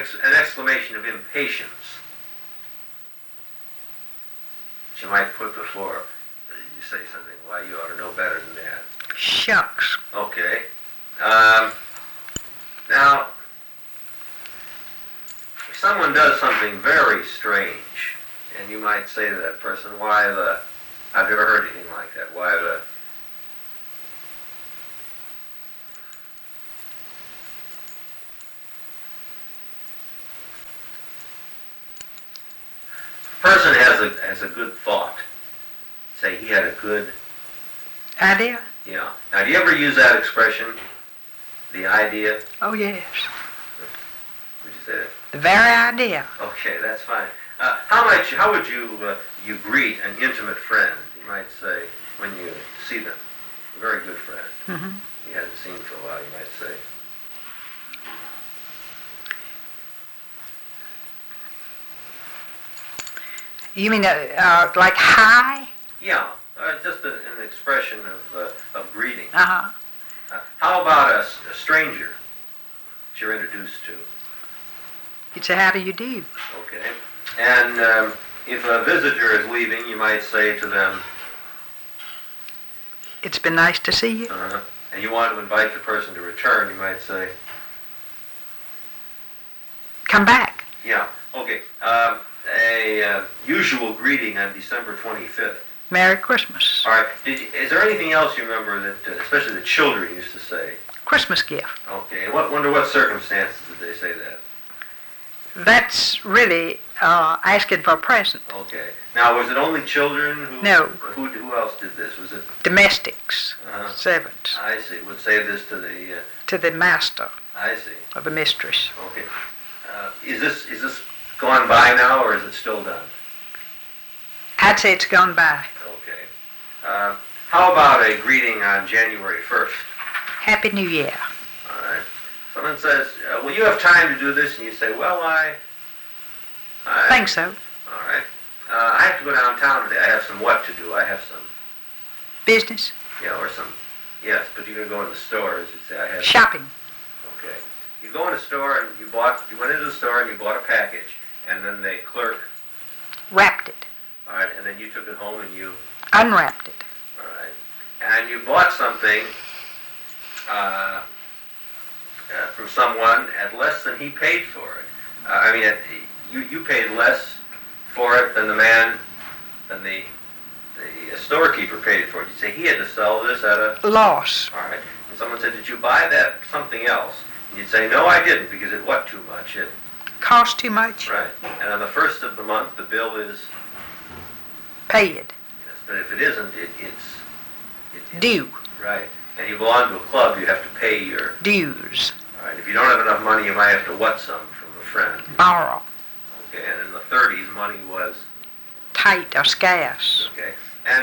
an exclamation of impatience. You might put the floor. You say something, why, you ought to know better than that. Shucks. Okay. Now, if someone does something very strange, and you might say to that person, why the, I've never heard anything like that, why the, person has a good thought. Say he had a good idea? Yeah. Now, do you ever use that expression, the idea? Oh, yes. Would you say that? The very idea. Okay, that's fine. How would you greet an intimate friend? You might say, when you see them, a very good friend. Mm-hmm. You hadn't seen for a while, you might say. You mean like hi? Yeah, just an expression of greeting. Uh-huh. How about a stranger that you're introduced to? You'd say, how do you do? Okay. And if a visitor is leaving, you might say to them, it's been nice to see you. Uh-huh. And you want to invite the person to return, you might say, come back. Yeah. Okay. A usual greeting on December 25th. Merry Christmas. All right. Is there anything else you remember that, especially the children used to say? Christmas gift. Okay. Wonder what circumstances did they say that? That's really asking for a present. Okay. Now, was it only children who? No. Who else did this? Was it domestics? Uh-huh. Servants. I see. Would say this to the master. I see. Or the mistress. Okay. Is this gone by now, or is it still done? I'd say it's gone by. Okay. How about a greeting on January 1st? Happy New Year. All right. Someone says, will you have time to do this? And you say, well, I think so. All right. I have to go downtown today. I have some what to do. I have some business. Yeah, or some, yes, but you're going to go in the stores. You say, I have shopping. Okay. You go in a store and you went into the store and you bought a package, and then the clerk wrapped it. All right, and then you took it home and you unwrapped it. All right. And you bought something from someone at less than he paid for it. You paid less for it than the storekeeper paid for it. You'd say he had to sell this at a loss. All right. And someone said, did you buy that something else? And you'd say, no, I didn't, because it was too much. It cost too much. Right. And on the first of the month, the bill is paid. Yes, but if it isn't, it's due. Right. And you belong to a club, you have to pay your dues. All right. If you don't have enough money, you might have to what some from a friend. Borrow. Okay. And in the 30s, money was tight or scarce. Okay. And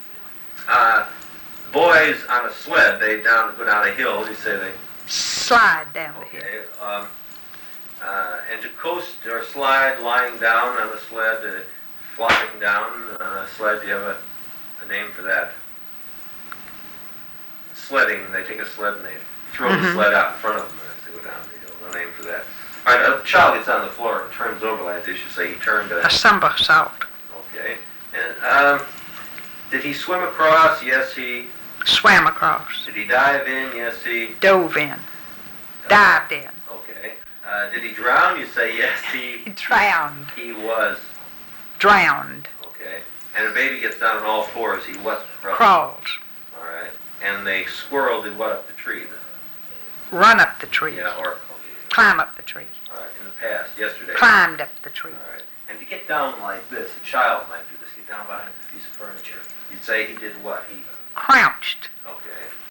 boys on a sled, they go down a hill. You say they slide down the hill. Okay. And to coast or slide lying down on the sled, flopping down on a sled, do you have a name for that? Sledding, they take a sled and they throw the sled out in front of them as they go down the hill. No name for that. All right, a child gets on the floor and turns over like this. You say he turned a somersault. Okay. And did he swim across? Yes, he swam across. Did he dive in? Yes, he dove in. Dived in. Okay. Did he drown? You say yes, he drowned. He was drowned. Okay. And a baby gets down on all fours. He what? Crawls. All right. And the squirrel did what up the tree? Run up the tree. Yeah, or climb up the tree. All right. In the past, yesterday. Climbed up the tree. All right. And to get down like this, a child might do this. Get down behind a piece of furniture. You'd say he did what? He crouched. Okay.